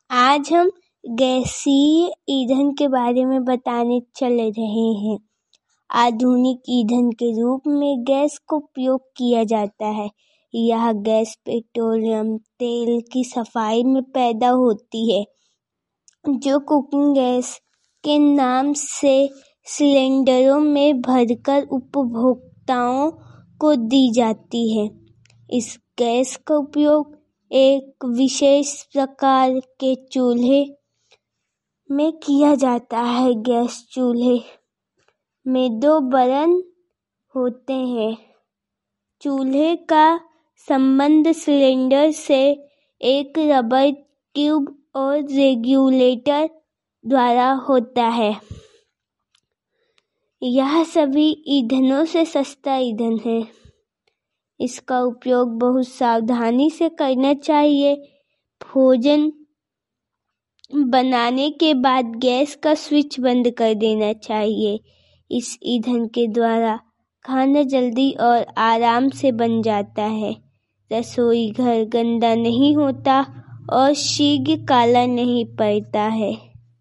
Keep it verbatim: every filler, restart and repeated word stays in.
आज हम गैसीय ईंधन के बारे में बताने चल रहे हैं। आधुनिक ईंधन के रूप में गैस का उपयोग किया जाता है। यह गैस पेट्रोलियम तेल की सफाई में पैदा होती है, जो कुकिंग गैस के नाम से सिलेंडरों में भरकर उपभोक्ताओं को दी जाती है। इस गैस का उपयोग एक विशेष प्रकार के चूल्हे में किया जाता है। गैस चूल्हे में दो बर्नर होते हैं। चूल्हे का संबंध सिलेंडर से एक रबर ट्यूब और रेगुलेटर द्वारा होता है। यह सभी ईंधनों से सस्ता ईंधन है। इसका उपयोग बहुत सावधानी से करना चाहिए। भोजन बनाने के बाद गैस का स्विच बंद कर देना चाहिए। इस ईंधन के द्वारा खाना जल्दी और आराम से बन जाता है। रसोई घर गंदा नहीं होता और शीघ्र काला नहीं पड़ता है।